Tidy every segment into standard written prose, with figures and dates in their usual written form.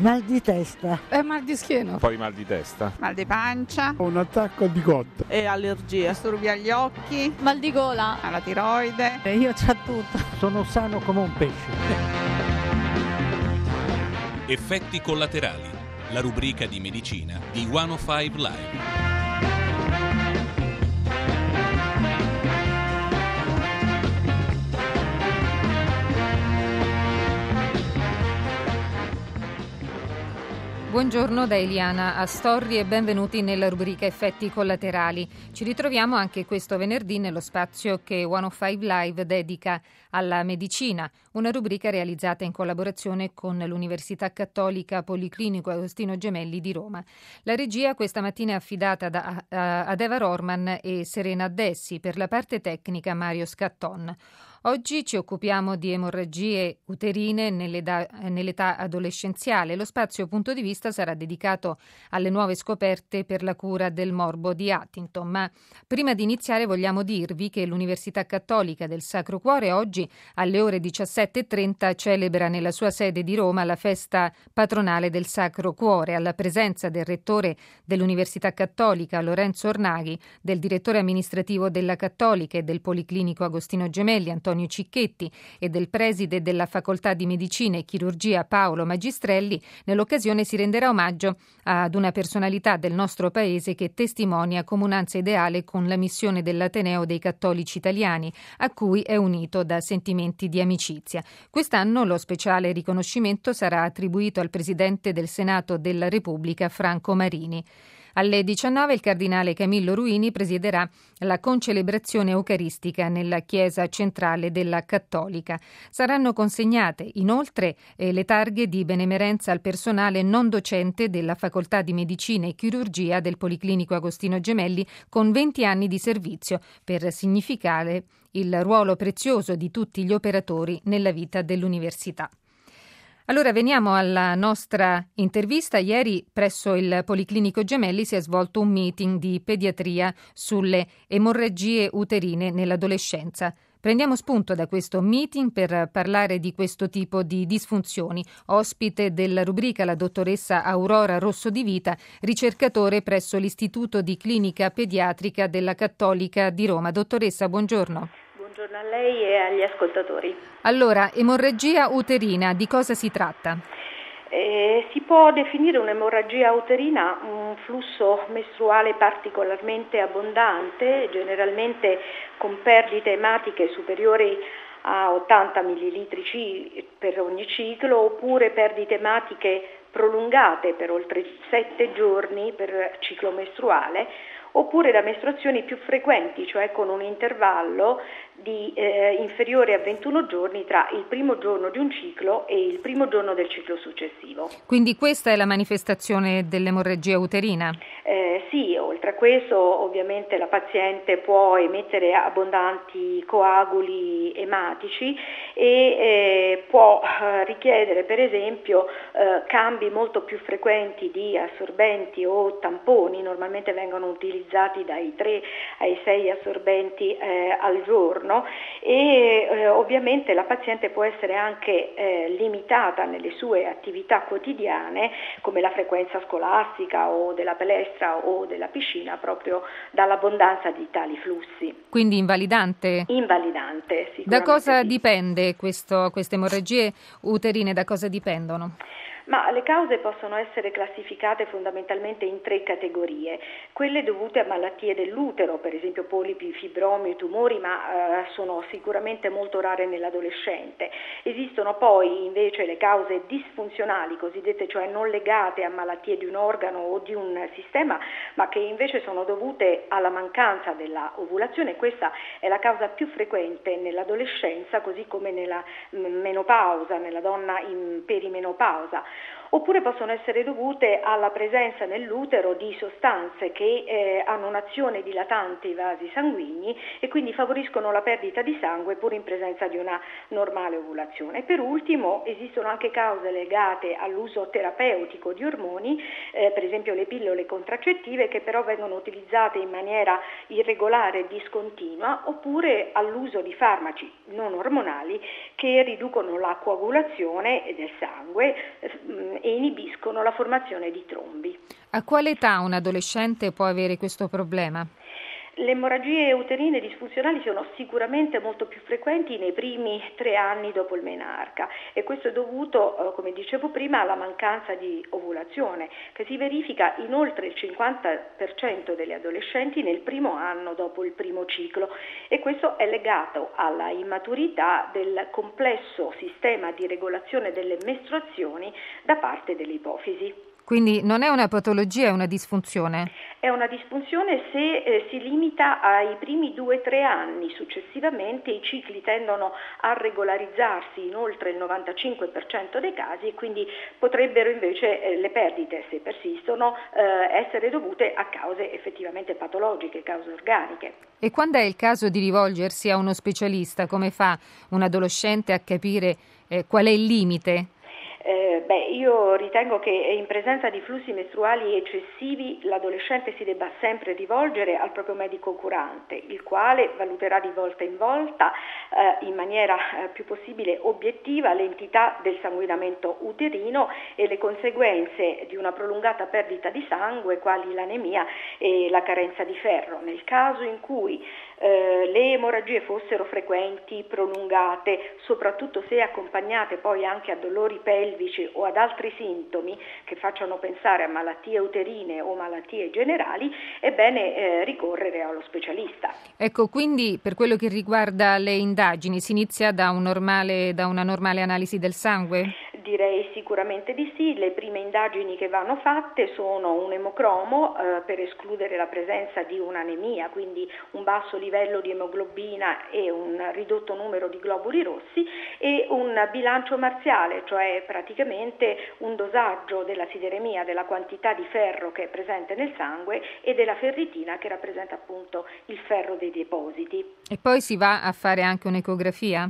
Mal di testa. Mal di schiena. Poi mal di testa. Mal di pancia. Un attacco di cotta. E allergie. Disturbi agli occhi. Mal di gola. Alla tiroide. Io c'ho tutto. Sono sano come un pesce. Effetti collaterali. La rubrica di medicina di 105 Live. Buongiorno da Eliana Astorri e benvenuti nella rubrica Effetti collaterali. Ci ritroviamo anche questo venerdì nello spazio che 105 Live dedica alla medicina, una rubrica realizzata in collaborazione con l'Università Cattolica Policlinico Agostino Gemelli di Roma. La regia questa mattina è affidata ad Eva Rorman e Serena Addessi, per la parte tecnica Mario Scatton. Oggi ci occupiamo di emorragie uterine nell'età adolescenziale. Lo spazio punto di vista sarà dedicato alle nuove scoperte per la cura del morbo di Huntington. Ma prima di iniziare vogliamo dirvi che l'Università Cattolica del Sacro Cuore oggi alle ore 17:30 celebra nella sua sede di Roma la festa patronale del Sacro Cuore, alla presenza del rettore dell'Università Cattolica Lorenzo Ornaghi, del direttore amministrativo della Cattolica e del Policlinico Agostino Gemelli Antonio Cicchetti e del preside della Facoltà di Medicina e Chirurgia Paolo Magistrelli. Nell'occasione si renderà omaggio ad una personalità del nostro paese che testimonia comunanza ideale con la missione dell'Ateneo dei Cattolici Italiani, a cui è unito da sentimenti di amicizia. Quest'anno lo speciale riconoscimento sarà attribuito al Presidente del Senato della Repubblica Franco Marini. Alle 19 il cardinale Camillo Ruini presiederà la concelebrazione eucaristica nella chiesa centrale della Cattolica. Saranno consegnate inoltre le targhe di benemerenza al personale non docente della Facoltà di Medicina e Chirurgia del Policlinico Agostino Gemelli con 20 anni di servizio, per significare il ruolo prezioso di tutti gli operatori nella vita dell'università. Allora veniamo alla nostra intervista. Ieri presso il Policlinico Gemelli si è svolto un meeting di pediatria sulle emorragie uterine nell'adolescenza. Prendiamo spunto da questo meeting per parlare di questo tipo di disfunzioni. Ospite della rubrica la dottoressa Aurora Rosso di Vita, ricercatore presso l'Istituto di Clinica Pediatrica della Cattolica di Roma. Dottoressa, buongiorno. Buongiorno a lei e agli ascoltatori. Allora, emorragia uterina, di cosa si tratta? Si può definire un'emorragia uterina un flusso mestruale particolarmente abbondante, generalmente con perdite ematiche superiori a 80 ml per ogni ciclo, oppure perdite ematiche prolungate per oltre 7 giorni per ciclo mestruale, oppure da mestruazioni più frequenti, cioè con un intervallo di inferiore a 21 giorni tra il primo giorno di un ciclo e il primo giorno del ciclo successivo. Quindi questa è la manifestazione dell'emorragia uterina? Sì, oltre a questo ovviamente la paziente può emettere abbondanti coaguli ematici e può richiedere per esempio cambi molto più frequenti di assorbenti o tamponi. Normalmente vengono utilizzati dai 3 ai 6 assorbenti al giorno e ovviamente la paziente può essere anche limitata nelle sue attività quotidiane, come la frequenza scolastica o della palestra o della piscina, proprio dall'abbondanza di tali flussi. Quindi invalidante? Invalidante, sicuramente. Da cosa sì. dipende queste emorragie uterine? Da cosa dipendono? Ma le cause possono essere classificate fondamentalmente in 3 categorie: quelle dovute a malattie dell'utero, per esempio polipi, fibromi, tumori, ma sono sicuramente molto rare nell'adolescente. Esistono poi invece le cause disfunzionali, cosiddette, cioè non legate a malattie di un organo o di un sistema, ma che invece sono dovute alla mancanza della ovulazione. Questa è la causa più frequente nell'adolescenza, così come nella menopausa, nella donna in perimenopausa. Oppure possono essere dovute alla presenza nell'utero di sostanze che hanno un'azione dilatante ai vasi sanguigni e quindi favoriscono la perdita di sangue pur in presenza di una normale ovulazione. Per ultimo esistono anche cause legate all'uso terapeutico di ormoni, per esempio le pillole contraccettive, che però vengono utilizzate in maniera irregolare e discontinua, oppure all'uso di farmaci non ormonali che riducono la coagulazione del sangue, e inibiscono la formazione di trombi. A quale età un adolescente può avere questo problema? Le emorragie uterine disfunzionali sono sicuramente molto più frequenti nei primi 3 anni dopo il menarca e questo è dovuto, come dicevo prima, alla mancanza di ovulazione che si verifica in oltre il 50% degli adolescenti nel primo anno dopo il primo ciclo e questo è legato alla immaturità del complesso sistema di regolazione delle mestruazioni da parte delle ipofisi. Quindi non è una patologia, è una disfunzione? È una disfunzione se si limita ai primi 2-3 anni, successivamente i cicli tendono a regolarizzarsi in oltre il 95% dei casi e quindi potrebbero invece le perdite, se persistono, essere dovute a cause effettivamente patologiche, cause organiche. E quando è il caso di rivolgersi a uno specialista? Come fa un adolescente a capire qual è il limite? Io ritengo che in presenza di flussi mestruali eccessivi l'adolescente si debba sempre rivolgere al proprio medico curante, il quale valuterà di volta in volta in maniera più possibile obiettiva l'entità del sanguinamento uterino e le conseguenze di una prolungata perdita di sangue, quali l'anemia e la carenza di ferro. Nel caso in cui le emorragie fossero frequenti, prolungate, soprattutto se accompagnate poi anche a dolori pelvici o ad altri sintomi che facciano pensare a malattie uterine o malattie generali, è bene ricorrere allo specialista. Ecco, quindi per quello che riguarda le indagini si inizia da una normale analisi del sangue? Direi sicuramente di sì. Le prime indagini che vanno fatte sono un emocromo per escludere la presenza di un'anemia, quindi un basso livello di emoglobina e un ridotto numero di globuli rossi, e un bilancio marziale, cioè praticamente un dosaggio della sideremia, della quantità di ferro che è presente nel sangue e della ferritina che rappresenta appunto il ferro dei depositi. E poi si va a fare anche un'ecografia?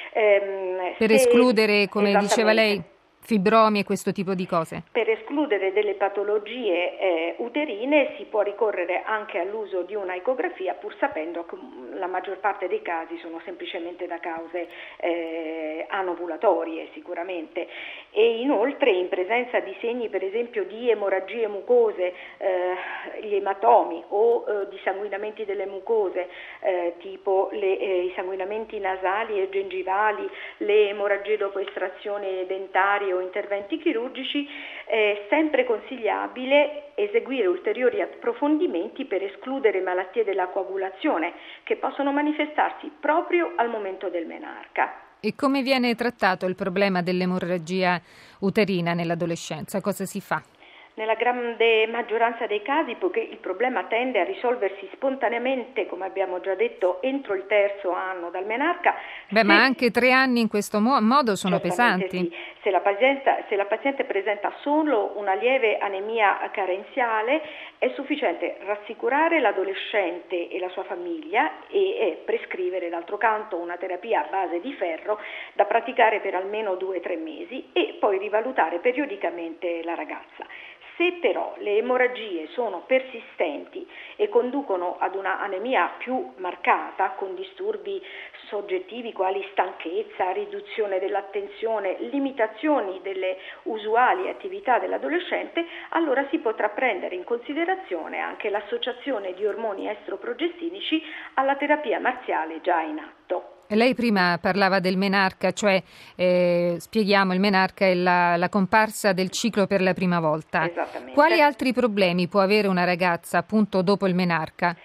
Per escludere, come diceva lei, fibromi e questo tipo di cose. Per escludere delle patologie uterine si può ricorrere anche all'uso di una ecografia, pur sapendo che la maggior parte dei casi sono semplicemente da cause anovulatorie sicuramente. E inoltre in presenza di segni per esempio di emorragie mucose, gli ematomi o di sanguinamenti delle mucose tipo i sanguinamenti nasali e gengivali, le emorragie dopo estrazione dentarie o interventi chirurgici, è sempre consigliabile eseguire ulteriori approfondimenti per escludere malattie della coagulazione che possono manifestarsi proprio al momento del menarca. E come viene trattato il problema dell'emorragia uterina nell'adolescenza? Cosa si fa? Nella grande maggioranza dei casi, poiché il problema tende a risolversi spontaneamente, come abbiamo già detto, entro il 3° anno dal menarca. Ma anche 3 anni in questo modo sono pesanti. Sì. Se la paziente presenta solo una lieve anemia carenziale, è sufficiente rassicurare l'adolescente e la sua famiglia e prescrivere d'altro canto una terapia a base di ferro da praticare per almeno 2-3 mesi e poi rivalutare periodicamente la ragazza. Se però le emorragie sono persistenti e conducono ad una anemia più marcata, con disturbi soggettivi quali stanchezza, riduzione dell'attenzione, limitazioni delle usuali attività dell'adolescente, allora si potrà prendere in considerazione anche l'associazione di ormoni estroprogestinici alla terapia marziale già in atto. Lei prima parlava del menarca, cioè spieghiamo, il menarca è la comparsa del ciclo per la prima volta. Esattamente. Quali altri problemi può avere una ragazza appunto dopo il menarca?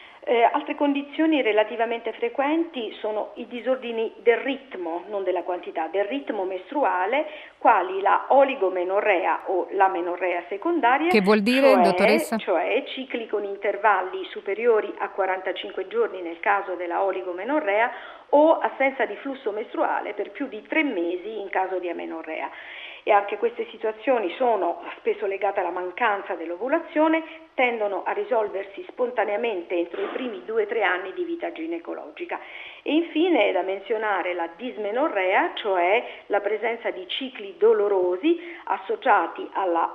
Altre condizioni relativamente frequenti sono i disordini del ritmo, non della quantità, del ritmo mestruale, quali la oligomenorrea o la menorrea secondaria. Che vuol dire, dottoressa? Cioè cicli con intervalli superiori a 45 giorni nel caso della oligomenorrea o assenza di flusso mestruale per più di 3 mesi in caso di amenorrea. E anche queste situazioni sono spesso legate alla mancanza dell'ovulazione, tendono a risolversi spontaneamente entro i primi 2-3 anni di vita ginecologica. E infine è da menzionare la dismenorrea, cioè la presenza di cicli dolorosi associati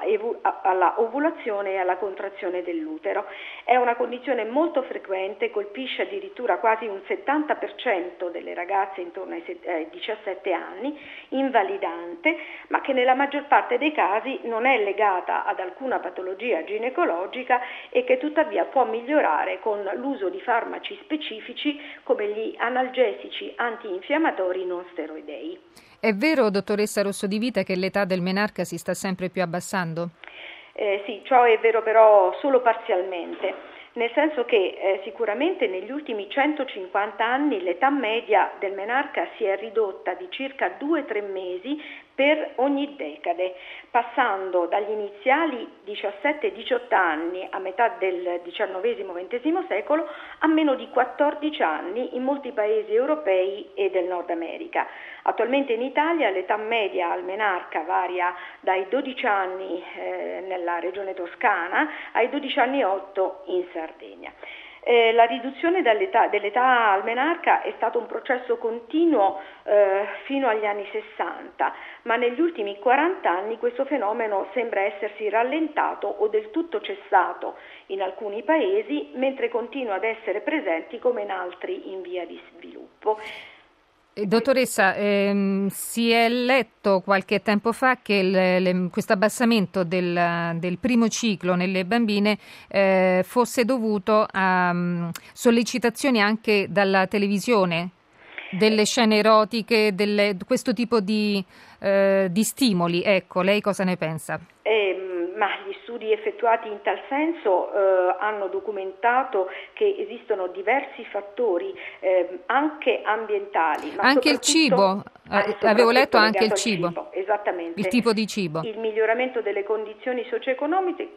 alla ovulazione e alla contrazione dell'utero. È una condizione molto frequente, colpisce addirittura quasi un 70% delle ragazze intorno ai 17 anni, invalidante, ma che nella maggior parte dei casi non è legata ad alcuna patologia ginecologica e che tuttavia può migliorare con l'uso di farmaci specifici come gli analgesici antinfiammatori non steroidei. È vero, dottoressa Rossodivita, che l'età del menarca si sta sempre più abbassando? Sì, ciò è vero però solo parzialmente, nel senso che sicuramente negli ultimi 150 anni l'età media del menarca si è ridotta di circa 2-3 mesi per ogni decade, passando dagli iniziali 17-18 anni a metà del XIX-XX secolo a meno di 14 anni in molti paesi europei e del Nord America. Attualmente in Italia l'età media al menarca varia dai 12 anni nella regione toscana ai 12 anni e 8 in Sardegna. La riduzione dell'età al menarca è stato un processo continuo fino agli anni 60, ma negli ultimi 40 anni questo fenomeno sembra essersi rallentato o del tutto cessato in alcuni paesi, mentre continua ad essere presente come in altri in via di sviluppo. Dottoressa, si è letto qualche tempo fa che questo abbassamento del primo ciclo nelle bambine fosse dovuto a sollecitazioni anche dalla televisione, delle scene erotiche, questo tipo di stimoli. Ecco, lei cosa ne pensa? Ma gli studi effettuati in tal senso hanno documentato che esistono diversi fattori anche ambientali. Ma anche il cibo, avevo letto anche il cibo. Esattamente. Il tipo di cibo. Il miglioramento delle condizioni socio-economiche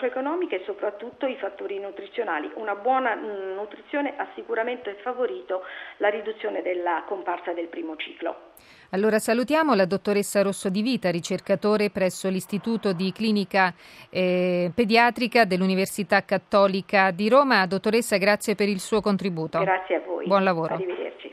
e soprattutto i fattori nutrizionali. Una buona nutrizione ha sicuramente favorito la riduzione della comparsa del primo ciclo. Allora salutiamo la dottoressa Rossodivita, ricercatore presso l'Istituto di Clinica Pediatrica dell'Università Cattolica di Roma. Dottoressa, grazie per il suo contributo. Grazie a voi. Buon lavoro. Arrivederci.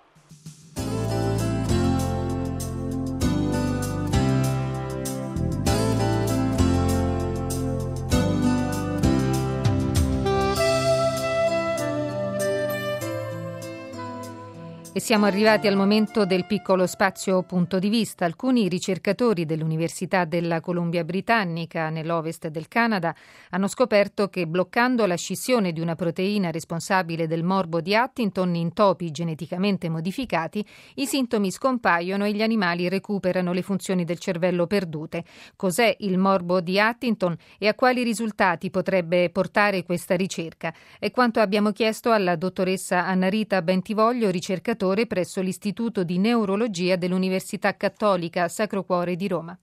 E siamo arrivati al momento del piccolo spazio punto di vista. Alcuni ricercatori dell'Università della Columbia Britannica nell'ovest del Canada hanno scoperto che bloccando la scissione di una proteina responsabile del morbo di Huntington in topi geneticamente modificati, i sintomi scompaiono e gli animali recuperano le funzioni del cervello perdute. Cos'è il morbo di Huntington e a quali risultati potrebbe portare questa ricerca? È quanto abbiamo chiesto alla dottoressa Annarita Bentivoglio, ricercatore presso l'Istituto di Neurologia dell'Università Cattolica Sacro Cuore di Roma.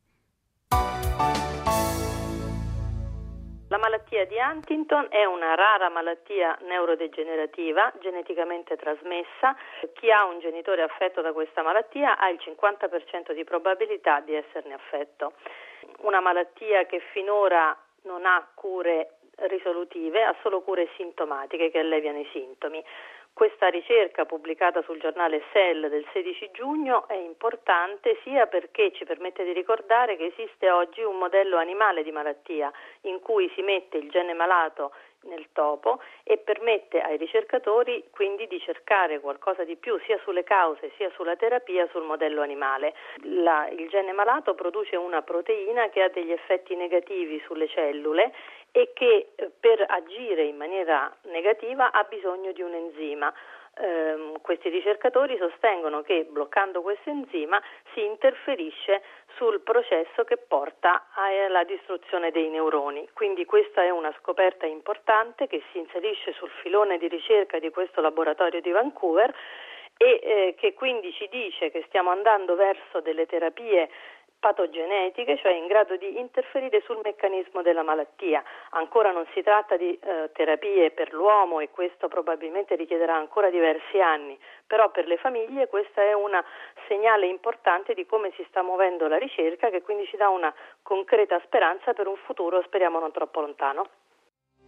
La malattia di Huntington è una rara malattia neurodegenerativa geneticamente trasmessa. Chi ha un genitore affetto da questa malattia ha il 50% di probabilità di esserne affetto. Una malattia che finora non ha cure risolutive, ha solo cure sintomatiche che alleviano i sintomi. Questa ricerca pubblicata sul giornale Cell del 16 giugno è importante sia perché ci permette di ricordare che esiste oggi un modello animale di malattia in cui si mette il gene malato nel topo e permette ai ricercatori quindi di cercare qualcosa di più sia sulle cause sia sulla terapia sul modello animale. Il gene malato produce una proteina che ha degli effetti negativi sulle cellule e che per agire in maniera negativa ha bisogno di un enzima. Questi ricercatori sostengono che bloccando questo enzima si interferisce sul processo che porta alla distruzione dei neuroni. Quindi questa è una scoperta importante che si inserisce sul filone di ricerca di questo laboratorio di Vancouver e che quindi ci dice che stiamo andando verso delle terapie patogenetiche, cioè in grado di interferire sul meccanismo della malattia. Ancora non si tratta di terapie per l'uomo e questo probabilmente richiederà ancora diversi anni, però per le famiglie questo è un segnale importante di come si sta muovendo la ricerca, che quindi ci dà una concreta speranza per un futuro, speriamo non troppo lontano.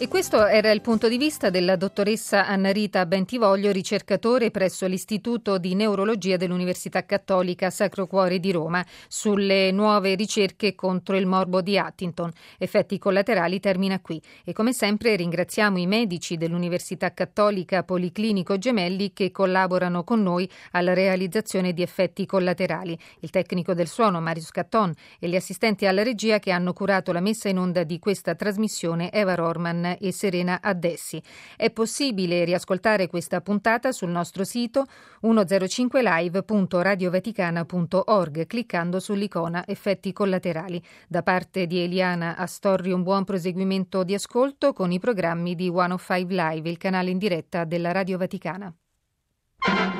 questo era il punto di vista della dottoressa Anna Rita Bentivoglio, ricercatore presso l'Istituto di Neurologia dell'Università Cattolica Sacro Cuore di Roma, sulle nuove ricerche contro il morbo di Huntington. Effetti collaterali termina qui e come sempre ringraziamo i medici dell'Università Cattolica Policlinico Gemelli che collaborano con noi alla realizzazione di Effetti collaterali, il tecnico del suono Marius Catton e gli assistenti alla regia che hanno curato la messa in onda di questa trasmissione Eva Rorman e Serena Addessi. È possibile riascoltare questa puntata sul nostro sito 105live.radiovaticana.org cliccando sull'icona Effetti collaterali. Da parte di Eliana Astorri un buon proseguimento di ascolto con i programmi di 105 Live, il canale in diretta della Radio Vaticana.